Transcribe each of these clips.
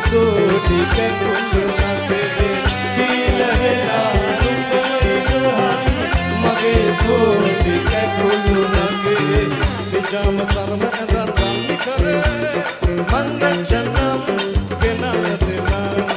සෝටි කැකුළු නගේ හීල වෙලා නුඹයිදහන් මගේ සෝටි කැකුළු නගේ පිජාම සරම ඇඳන් සම්මි කරේ මංගච්ඡනම් ගෙනල දෙනම්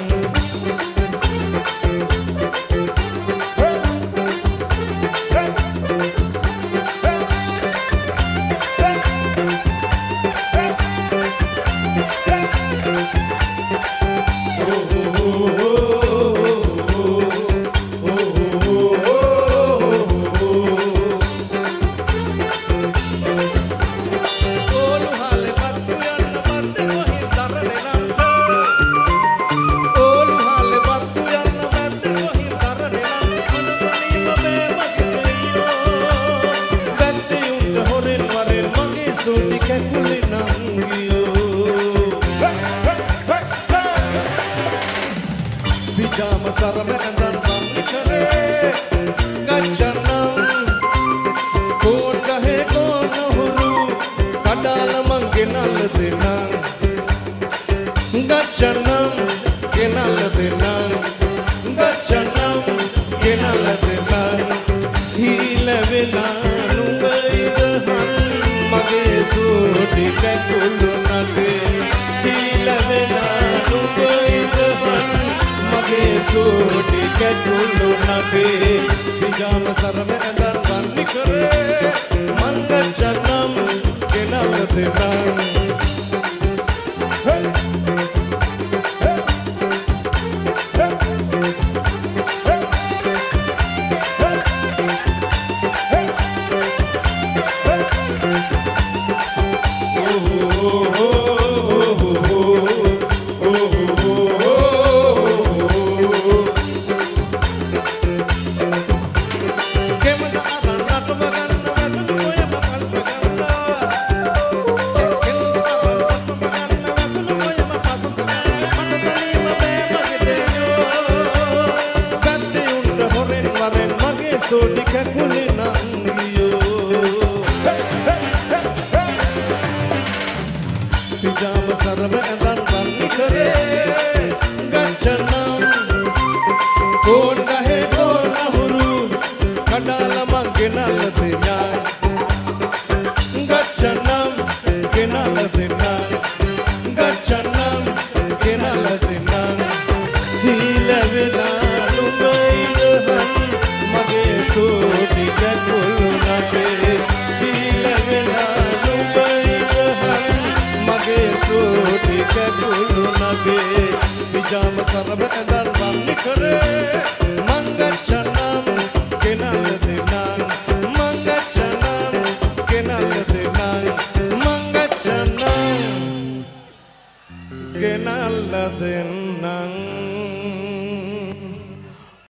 සරම ඇඳන් සම්මි කරේ ගච්ඡනම් කෝඩ් ගහේ කොනහුරු කඩාල මං ගෙනල්ල දෙනම් ගච්ඡනම් ගෙනල්ල දෙනම් ගච්ඡනම් ගෙනල්ල දෙනම් හීල වෙලා නුඹයිදහන් මගේ සෝටි කැකුළු නගේ හීල වෙලා නුඹයිදහන් මගේ සෝටි කැකුළු නගේ පිජාම සරම ඇඳන් වන්නි කරේ මංගච්ඡනම් ගෙනල්ල දෙනම් සෝටි කැකුළු නංගියෝ පිජාම සරම ඇඳන් වන්නි කරේ ගච්ඡනම් කෝඩ් ගහේ කොනහුරු කඩාල මං ගෙනල්ල දෙනම් ගච්ඡනම් ගෙනල්ල දෙනම් ගච්ඡනම් ගෙනල්ල දෙනම් හීල වෙලා නුඹයිදහන් මගේ සෝටි කැකුළු නගේ හීල වෙලා නුඹයිදහන් මගේ සෝටි කැකුළු නගේ පිජාම සරම ඇඳන් වන්නි කරේ මංගච්ඡනම් ගෙනල්ල දෙනම් මංගච්ඡනම් ගෙනල්ල දෙනම් මංගච්ඡනම් ගෙනල්ල දෙනම්